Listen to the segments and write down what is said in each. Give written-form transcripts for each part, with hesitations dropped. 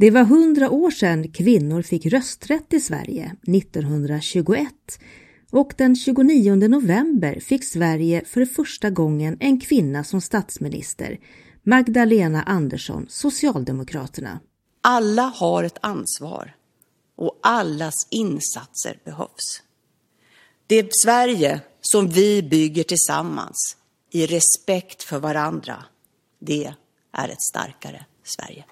Det var 100 år sedan kvinnor fick rösträtt i Sverige, 1921. Och den 29 november fick Sverige för första gången en kvinna som statsminister, Magdalena Andersson, Socialdemokraterna. Alla har ett ansvar och allas insatser behövs. Det Sverige som vi bygger tillsammans i respekt för varandra, det är ett starkare Sverige.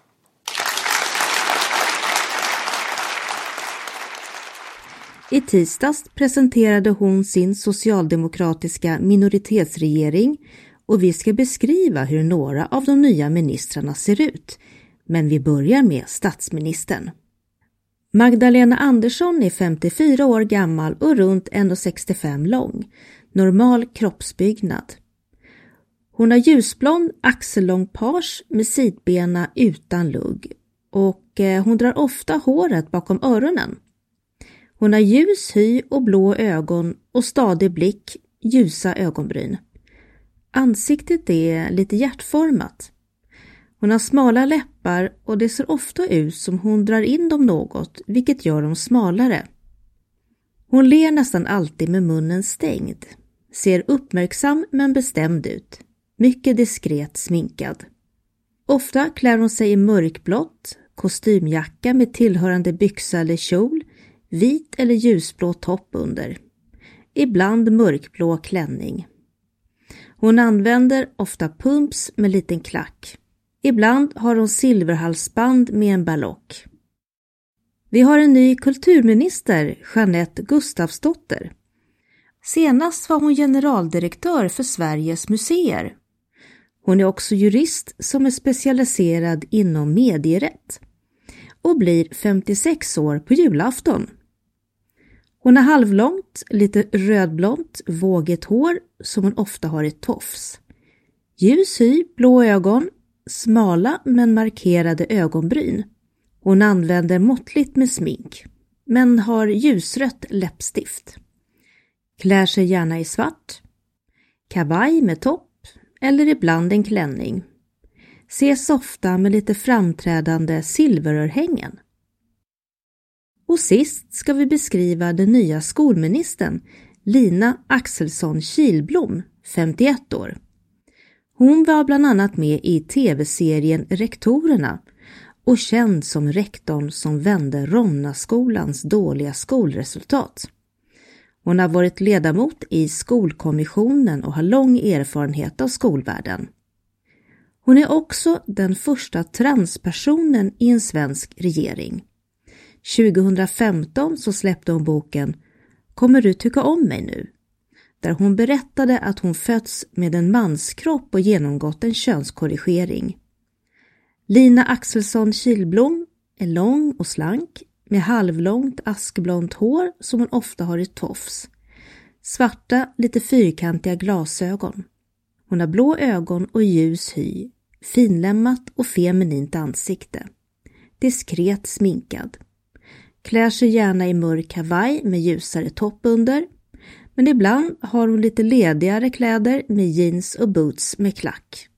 I tisdags presenterade hon sin socialdemokratiska minoritetsregering och vi ska beskriva hur några av de nya ministrarna ser ut. Men vi börjar med statsministern. Magdalena Andersson är 54 år gammal och runt 1,65 lång. Normal kroppsbyggnad. Hon har ljusblond axellång page med sidbena utan lugg och hon drar ofta håret bakom öronen. Hon har ljus hy och blå ögon och stadig blick, ljusa ögonbryn. Ansiktet är lite hjärtformat. Hon har smala läppar och det ser ofta ut som hon drar in dem något, vilket gör dem smalare. Hon ler nästan alltid med munnen stängd. Ser uppmärksam men bestämd ut. Mycket diskret sminkad. Ofta klär hon sig i mörkblått, kostymjacka med tillhörande byxa eller kjol, vit eller ljusblå topp under. Ibland mörkblå klänning. Hon använder ofta pumps med liten klack. Ibland har hon silverhalsband med en ballock. Vi har en ny kulturminister, Jeanette Gustafsdotter. Senast var hon generaldirektör för Sveriges museer. Hon är också jurist som är specialiserad inom medierätt och blir 56 år på julafton. Hon har halvlångt, lite rödblont, vågigt hår som hon ofta har i tofs. Ljus hy, blå ögon, smala men markerade ögonbryn. Hon använder måttligt med smink, men har ljusrött läppstift. Klär sig gärna i svart, kavaj med topp eller ibland en klänning. Ses ofta med lite framträdande silverörhängen. Och sist ska vi beskriva den nya skolministern, Lina Axelsson Kihlblom, 51 år. Hon var bland annat med i tv-serien Rektorerna och känd som rektorn som vände Ronnaskolans dåliga skolresultat. Hon har varit ledamot i skolkommissionen och har lång erfarenhet av skolvärlden. Hon är också den första transpersonen i en svensk regering. 2015 så släppte hon boken Kommer du tycka om mig nu? Där hon berättade att hon fötts med en manskropp och genomgått en könskorrigering. Lina Axelsson Kihlblom är lång och slank med halvlångt askblont hår som hon ofta har i tofs. Svarta, lite fyrkantiga glasögon. Hon har blå ögon och ljus hy, finlämmat och feminint ansikte. Diskret sminkad. Klär sig gärna i mörk kavaj med ljusare topp under. Men ibland har hon lite ledigare kläder med jeans och boots med klack.